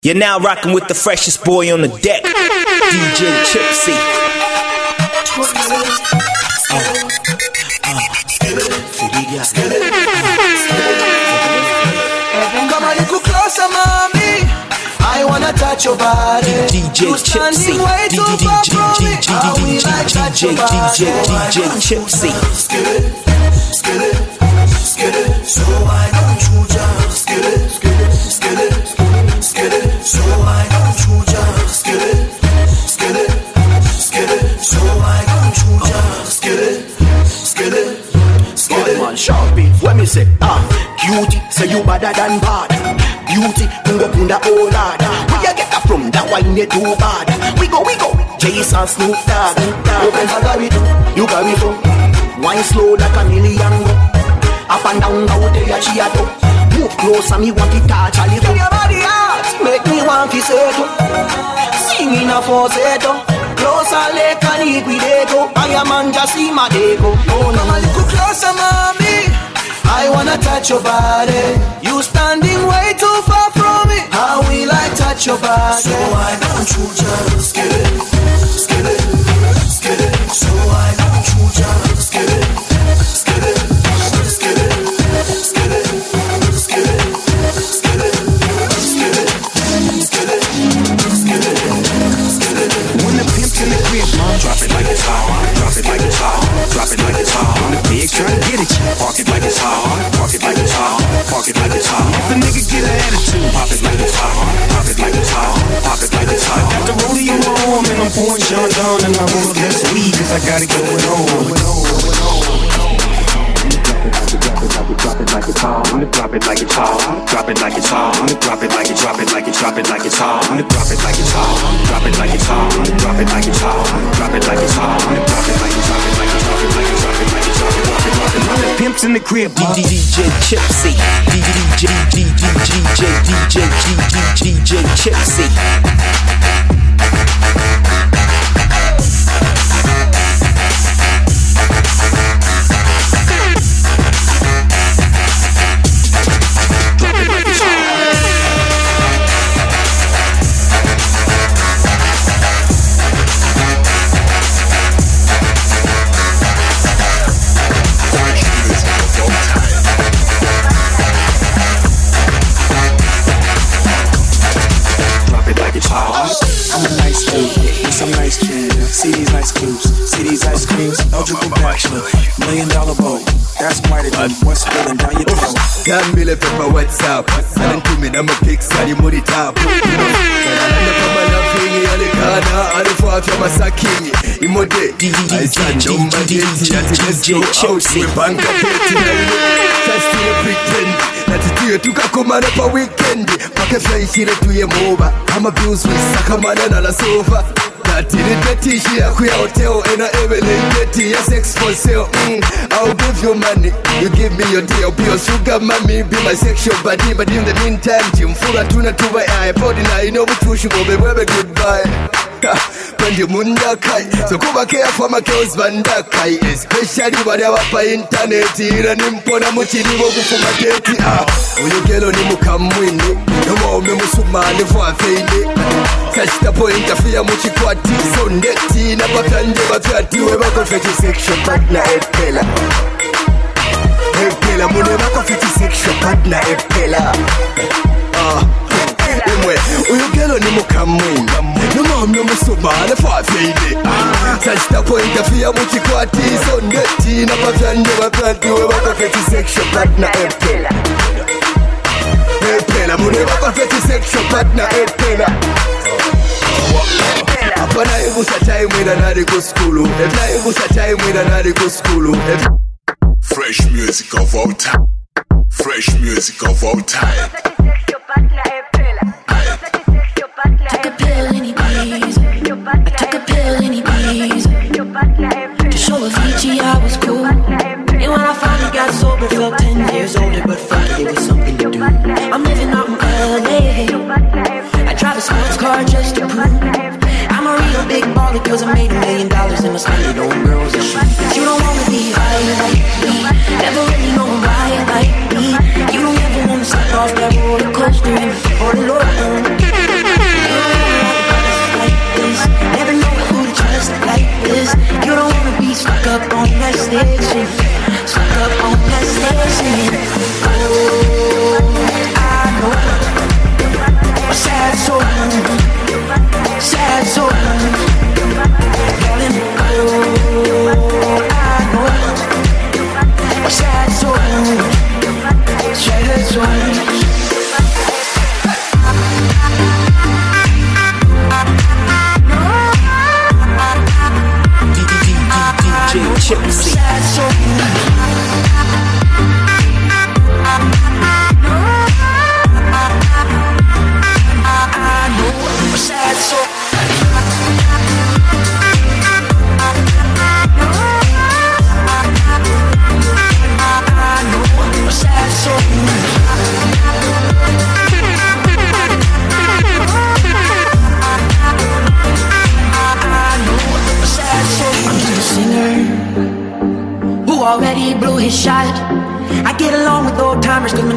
You're now rocking with the freshest boy on the deck, DJ Chipsy. Come a little closer, mommy. I wanna touch your body. DJ Chipsy. DJ Chipsy. So why don't you just get it? So why don't you just get it? So why don't you just get it? Man, sharp it. When me say, cutie, say you better than bad. Beauty, punga punda oh lad. Where you get that from? That wine you too bad. We go, Jason Snoop Dogg. Open for carry too, you carry too. Wine slow like a million go. Up and down out there, she a do. Move close and me want to touch a little. Your body hot, make me want to say to. Sing in a falsetto. Closer like an equidago. I am man just see my dego. Come a little closer, mommy. I wanna touch your body. You standing way too far from me. How will I touch your body? So why don't you just get it? So why don't you just get it? Drop it like it's hot, drop it like it's hot, drop it like it's hot. When the pigs try to get at you, park it like it's hot, park it like it's hot, park it like it's hot. If a nigga get an attitude, pop it like it's hot, pop it like it's hot, pop it like it's hot. Got the rodeo on and I'm pouring Sean down and I roll this weed 'cause I got it going on. Drop it like it's hot. Drop it like it's hot. Drop it like it's hot. Drop it like it's hot. Drop it like it's hot. Drop it like it's hot. Drop it like it's hot. Drop it like it's hot. Drop it like it's hot. Drop it like it's hot. Drop it like it's hot. Drop it. Pimps in the crib. DJ Chipsy. DJ Chipsy. See these ice cubes, see these ice creams, eligible bachelor, $1 million boat. That's quite a good. What's spilling down your throat? Can't believe it, my WhatsApp. And then to me, I'm a pics and you money top. And I'm a laughing, and the corner, and the fourth, I'm a sacking. Imode, I stand on my dating, and let's go out to a bank of $89. Just to pretend that it's here to come on up a weekend. Pack a fly, she let me over. I'm a views with Sakamana and a sofa. Dirty, she a queer hotel and a Evelyn Betty, a sex for sale. I'll give you money, you give me your deal. Be your sugar mommy, be my sexual buddy. But in the meantime, Jim Fuller tuna to my eye. Body now, you know what you should go, baby, goodbye. When you munda kai, so kuba care for my girls banda kai. Especially when you up on internet, ira nimpona muchini wogu for my dirty. Uyugelo ni mukamwini, no more me musumani for a fade. Catch the point of fear muchikwati, so neti na papanje bapyati. Weba confetti sexual partner epela. Epela, mune ma confetti sexual partner epela. Uyugelo ni mukamwini, no more me musumani for a fade. Catch the point of fear muchikwati, so neti na papanje bapyati. Weba confetti sexual partner epela. Epela, mune ma confetti sexual partner epela. Apana igusa time when I go school. If I igusa time when I go school. Fresh music of all time. Fresh music of all time. Took a pill and he please. I took a pill and he please. To show Avicii I was cool. And when I finally got sober, felt 10 years older. But fuck it, it was something to do. I'm living out in LA. I drive a sports car just to prove I'm a real big baller, cause I made $1 million and I spend it on girls and shit. You don't wanna be high like me, never really know why like me. You don't ever wanna step off that roller coaster and all alone.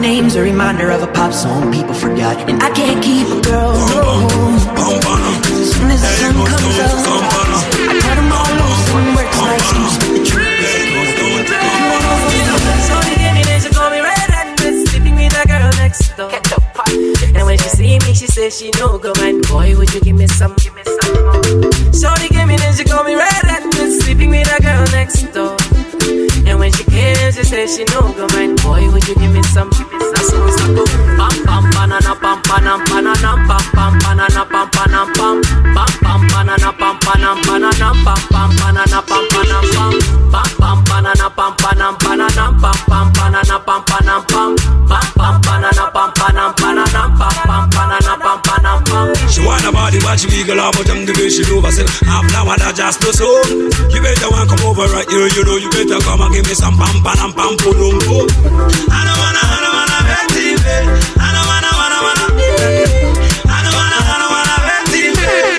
name's a reminder of a pop song people forgot. And I can't keep a girl home. As soon as the sun comes up, I cut them all loose and works like some stupid tree. So they gave me this, she call me red-handed, sleeping with a girl next door. And when she see me, she says she no go mind. Boy, would you give me some more? So they gave me this, she call me red-handed, sleeping with a girl next door. And when she came in, she said she no go mind. Boy, would you give me some? That song's like go pam pam banana pam panam pananam pam pam banana pam panam pam pam pam banana pam panam pananam pam pam banana pam panam pam pam pam banana pam panam pananam pam pam banana pam panam pam pam pam banana pam panam pananam pam pam banana pam panam pam. She want a body, but she wiggle out, but the way she do herself. Half now and I just do so. You better want come over right here, you know. You better come and give me some pam pam pam pum pum. I don't wanna bet TV. I don't wanna bet TV.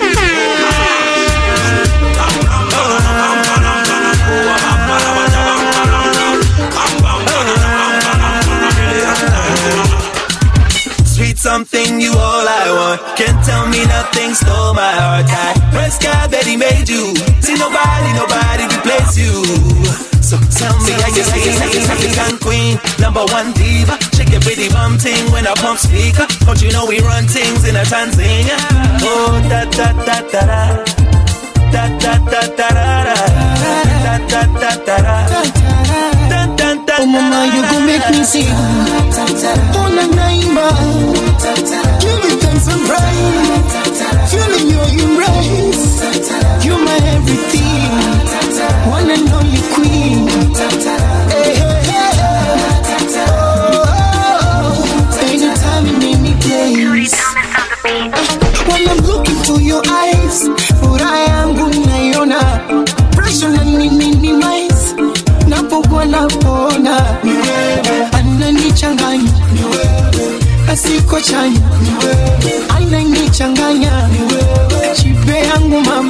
Sweet something, you all I want. Can't tell me nothing, stole my heart. I press God that He made you. See nobody replace you. So tell me how you African queen, #1 diva. Shake your pretty bum ting when I pump speaker. Don't you know we run things in a Tanzania? Oh da da da da da da da da da da da da da da. Oh mama, you gon' make me sing. Oh na naima, give it thanks and praise. Feeling your embrace, you're my everything. One and only queen. Hey, hey, hey. Oh, anytime in any place. When I'm looking to your eyes, furaha yangu naiona, pressure na minimize. Napokuwa napona, ananichanganya, asiko chanya, ananichanganya, chipe yangu mama.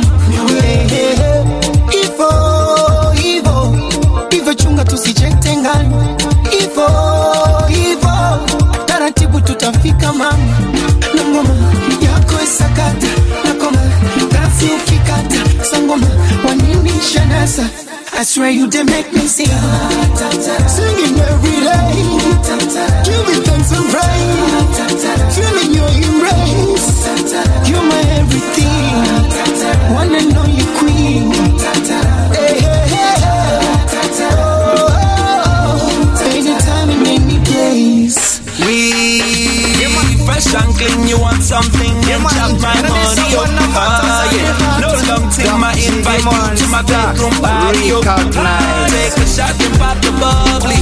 Ivo chunga tusijitengane. Ivo taratibu tutafika mama. Na ngoma yako isakata, na koma kasi ukikata, sangoma wanini shanasa. I swear you did make me sing. Singing every day. Give me thanks and praise. Feeling your embrace. You're my everything. One and only queen. Hey, hey, hey. Oh, anytime and any place. We fresh and clean, you want something, you chop my money up. Yeah. No long thing, my invite you to my bedroom party up. Take a shot and pop the bubbly.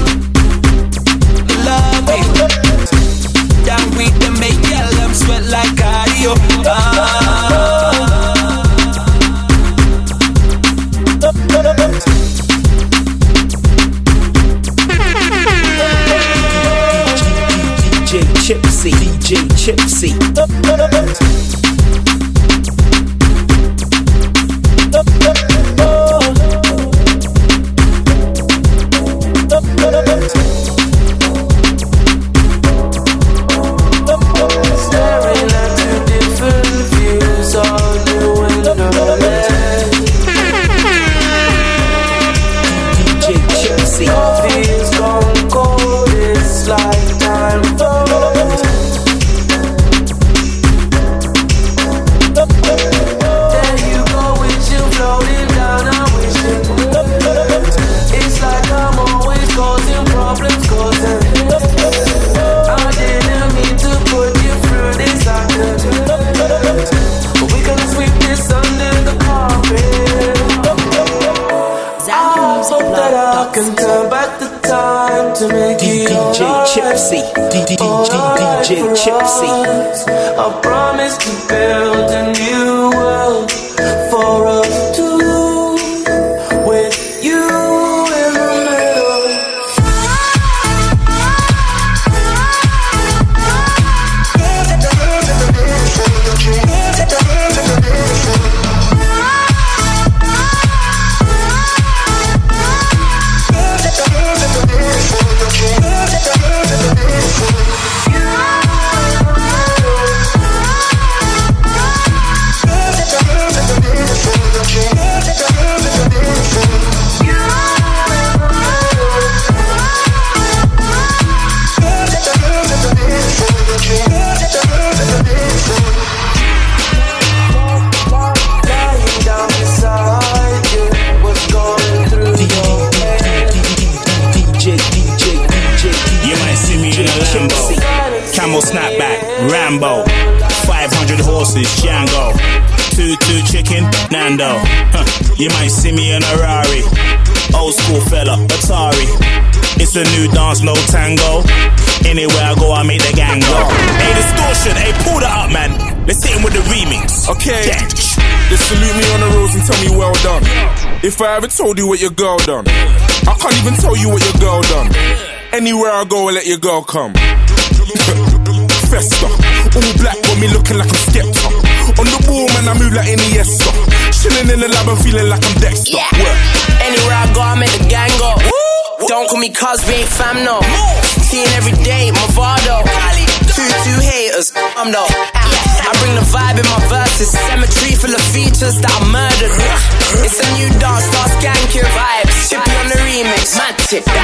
Love it. Down with them, make yell them sweat like cardio. DJ Chipsy. Staring at two different views on the wonderland. DJ Chipsy. Coffee's gone cold, it's like time for there you go, wishing, floating down, I'm wishing. It's like I'm always causing problems, I didn't mean to put you through this action, but we gonna sweep this under the carpet. I hope that I can turn back the time to make it DJ Chipsy. DJ Chipsy. I promise to build a new world for us two, with you in the middle. bosses, Django. 2-2 chicken, Nando. You might see me in a Rari. Old school fella, Atari. It's a new dance, no tango. Anywhere I go, I make the gang go. Hey, distortion, hey, pull that up, man. Let's hit him with the remix. Okay, they salute me on the roads and tell me well done. If I ever told you what your girl done, I can't even tell you what your girl done. Anywhere I go, I let your girl come. Festa, all black got me looking like I'm Skepta. On the ball, man, I move like Iniesta. Chilling in the lab and feeling like I'm Dexter. Yeah. Anywhere I go, I make the gang go. Don't call me cuz, we ain't fam, no. Seeing every day, Movado. 2-2 haters, I'm though. I bring the vibe in my verses. Cemetery full of features that I murdered. It's a new dance, start skanking vibes. Chippy on the remix, match it.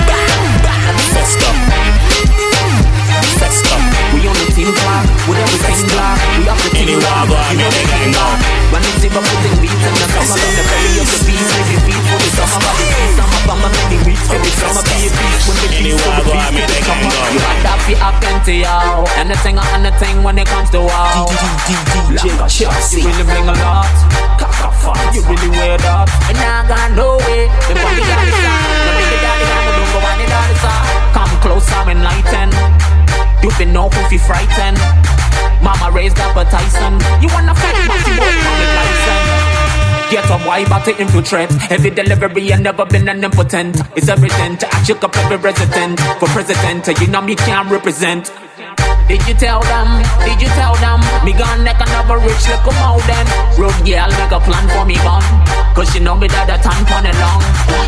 Festa. We on the team clock, with everything block. We up the team Anywhere I go, I make the gang go. When they sing up putting beats in the summer, on the belly of the beast, make it beat for the summer. But the beast, I'm up on my many weeks, for the summer, be a beast. When the beast, for the beast, make it come up. You had that be up into y'all. Anything when it comes to wow. DJ Chipsy. You really bring a lot. You really weird up. And I got no way. The body got the side. The big daddy got the lungo on the other side. Come close, I'm enlightened. You been know who fi frightened. Mama raised up a Tyson. You wanna fight, but you won't come with license. Get up, why about to infiltrate? Heavy delivery, and never been an impotent. It's evident, I shook up every resident. For president, you know me can't represent. Did you tell them? Did you tell them? Me gone like another rich little mountain. Road girl make a plan for me gun. Cause she know me that the time pon it long.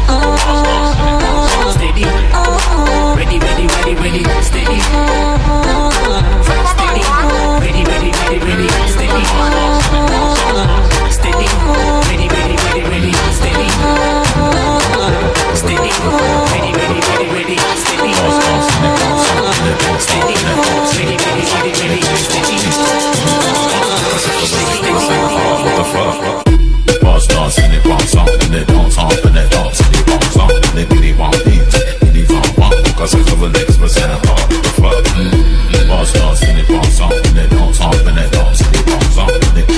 Steady. Ready, ready, ready, ready. Steady. Steady. Ready, ready, ready, ready. Steady. Steady. Ready, ready, ready, ready. Steady. Steady. Ready, ready, ready, ready. Steady. Steady. Ready, ready, ready, ready. Steady. What the fuck? Boss dancing, they bounce on, and they don't talk, and they dance, and they bounce on, and they really want beats, really want, because it's over next percent hard. What the fuck? Boss dancing, they bounce on, and they don't talk, and they dance, and they bounce on, and they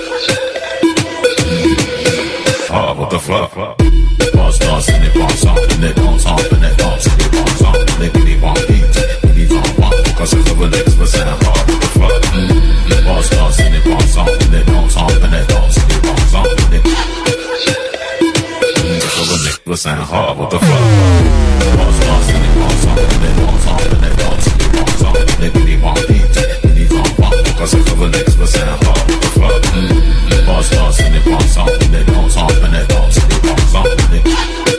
what the fuck? Boss dancing, they bounce on, and they don't talk, and they dance, and they bounce on, and they really want beats, really want, because it's over next percent hard. What the fuck? Boss dancing, they bounce on, and they don't talk, and they dance, and they bounce on, and they it's over next percent hard. What the fuck? Boss dancing, they bounce on, and they don't talk, and they dance, and they bounce on, and they really want beats, really want, because it's over next percent hard. What the fuck? Boss dancing, they bounce on, and they don't talk, and they dance, and they bounce on, and they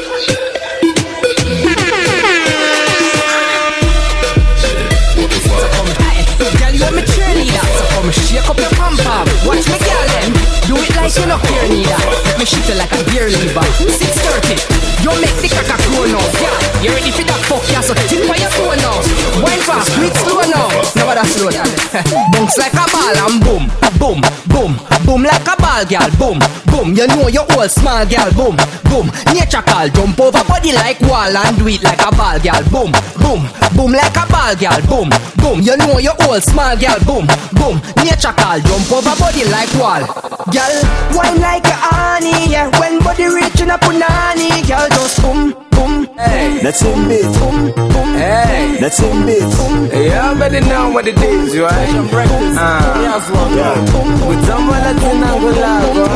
shake up your pom-pom. Watch me, girl, then. Do it like you no care neither. Let me shoot you like a beer lever. 6:30. You make the crack a grow now. Yeah, you ready for that fuck, yeah? So tip on your toe now. Wine fast, quick slow now. Never that slow down. Bounce like a ball and boom, boom, boom, boom like a ball, girl. Boom, boom. You know you old small, girl. Boom, boom. Nature call. Jump over body like wall and do it like a ball, girl. Boom, boom, boom like a ball, girl. Boom, boom. You know you old small, girl. Boom, boom. Nature call. Jump over body like wall, girl. Wine like a honey, yeah. When body reaching a punani, girl, just boom, boom. Hey, that's in bit. Boom, boom. Hey, that's in bit. Hey, I better know what it is, right? With someone that's in Angola,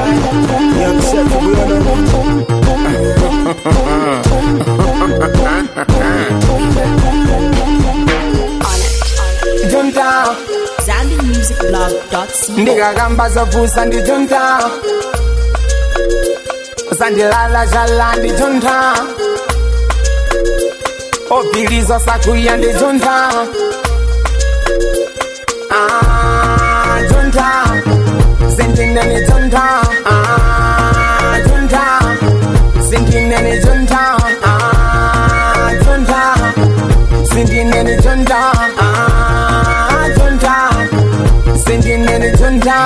Junta ZambianMusicBlog.co. Ndiga gamba za fusa ndi junta Sandi lala jala ndi junta Opilizo sakuya ndi junta Junta Sentinde ni junta Junta Sentinde ni junta Junta Sentinde ni junta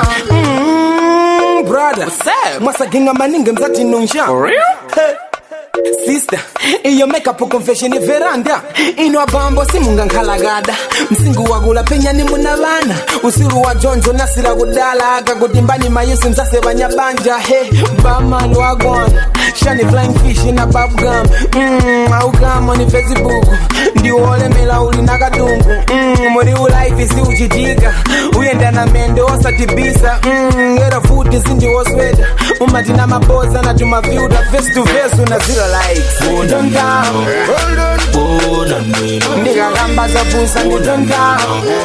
Brother, what's up? Mwasa ginga maninga mzati nunja. For real? Hey. Sister, iyo make up confession veranda inwa bambo simunga nkalagada msingu wagula penya ni munabana usiru wa jonjo nasira gudala akagudimbani mayusi msase banyabanja hey baman wagwan shiny flying fish in a bub gum augamo ni Facebook ndi ole mela uli nakadungu muri life isi uchitika uyenda na mende osatibisa era food zindi osweda umatina maboza na tumaviuda face to face una zero likes don't down hold on nigga gamba za pusa don't down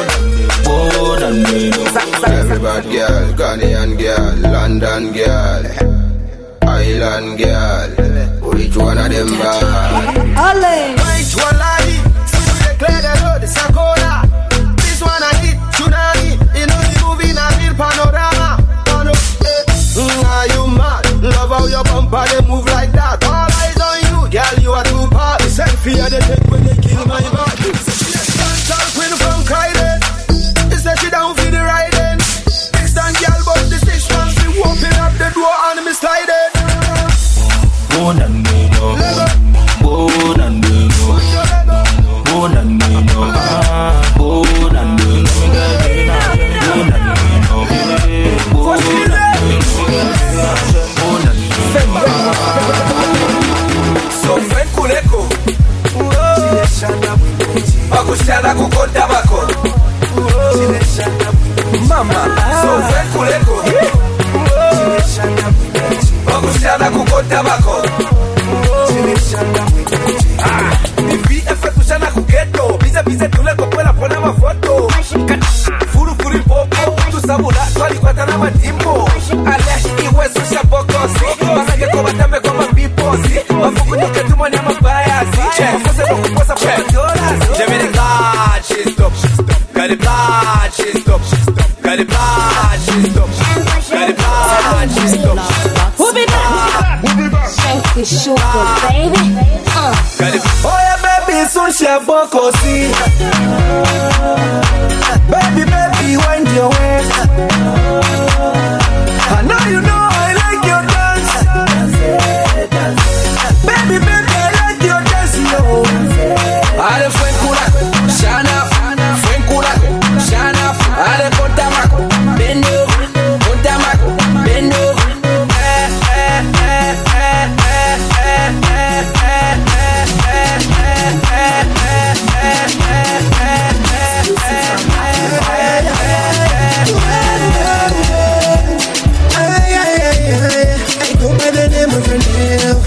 everybody girl, Ghanaian girl, London girl, Island girl, which one of them bad? Which one like it? Declare the road, the Sakura. This one I hit, tsunami. You know the movie, not real panorama. Are you mad? Love how your bumper, they move like that. All eyes on you, girl, you are too bad. The selfie of the take when they kill my body. Tall queen from Kylie. They set you down for the riding. Next time, girl, but the 6 months, we open up the door and me sliding. Born and made up. Born and made up. Born and made up. Born and made up. Born and made up. Born so ven kuleko bakushana kukonda bako mama so ven kuleko bakushana kukonda bako bibi efe kushana kuketo bize tuleko pela pona mafoto furu popo tu sabula twali kwa tana matimbo ale iwe susha bokosi masake kwa batambe kwa mabiposi mafuku nyoke tumoni ama biasi mafuse wakuposa kwa dollars Jemini God, she stop. Got it bad, she stop. Got it bad, she stop. Got it bad, she stop. Who be back? Shake the sugar, baby. Got it. Oh yeah, baby, soon she bokosi. Baby, wind your waist. I know you know I like your dance. Baby, I like your dance, yo. Ale fue cura, shana, fue cura, shana, ale contamaco, bendo, bendo. I go by the name of Renelle.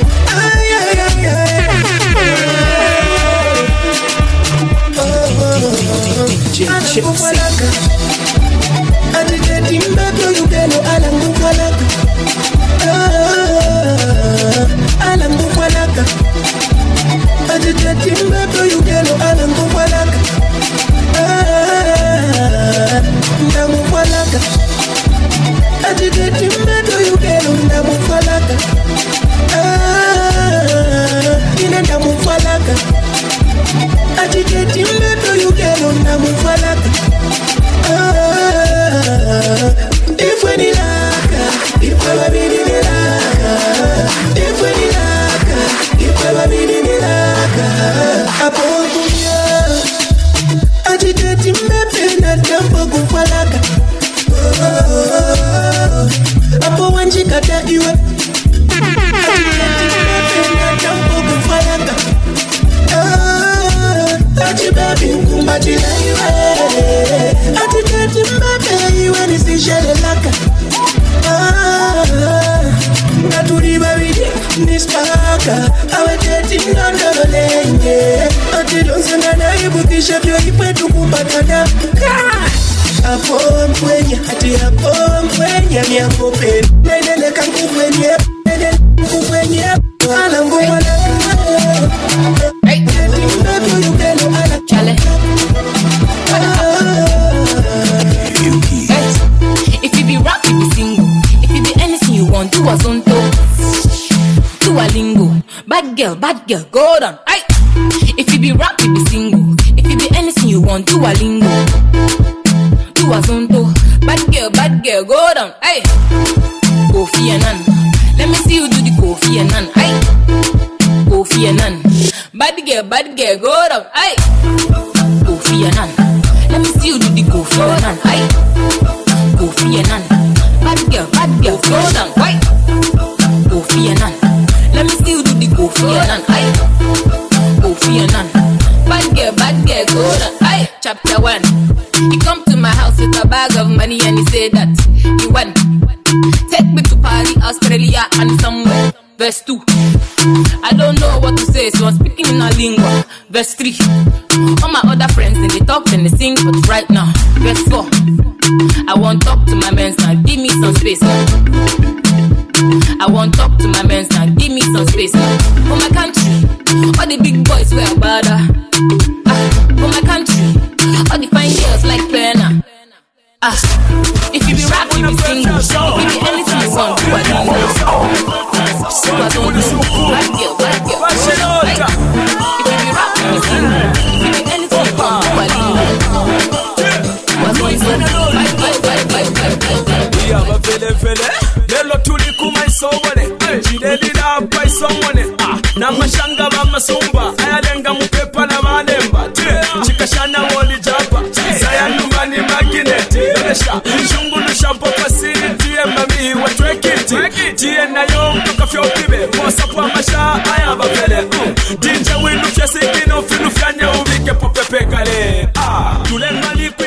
If you be rap, you be single. If you be anything you want, do a zonto. Do a lingo. Bad girl, go down. Aye. If you be rap, you be single. If you be anything you want, do a lingo. Do a zonto. Bad girl, go down. Aye. Kofi and Nan. Let me see you do the Kofi and Nan. Aye. Bad girl, go down. Aye. Kofi Annan. Let me see you do the Kofi Annan. Aye. Kofi Annan. Bad girl, go down. Aye. Kofi Annan. Let me see you do the Kofi Annan. Aye. Kofi Annan. Bad girl, go down. Aye. Chapter 1. He come to my house with a bag of money and he said that he went. Take me to Paris, Australia and somewhere. Verse 2. I don't know what to say, so I'm speaking in a lingua. Verse 3. All my other friends, and they talk and they sing, but right now. Verse 4. I want to talk to my men now, give me some space now. I want to talk to my men now, give me some space now. For my country, all the big boys wear bada. For my country, all the fine girls like Penna. If you be rap, you be single. If you be anything you want, do what you want. So I don't know. Bad girl. If you be rap, you be single. If you be anything you want, do what you want. We have a fele. Lelo tuli kuma isowone. Jideli la apa isowone. Namashanga bamasumba. Ayalenga mukepa na manemba. Chikashana woli japa. Saya numani magineti. Shungulu shampo pasiri. Tie mami wa trekiti. Tie na yong tuka fyo kibe. Mosa kwa masha ayaba fele. Dinja winu fya sikino finu fya nye uvike popepe kale. Tule mali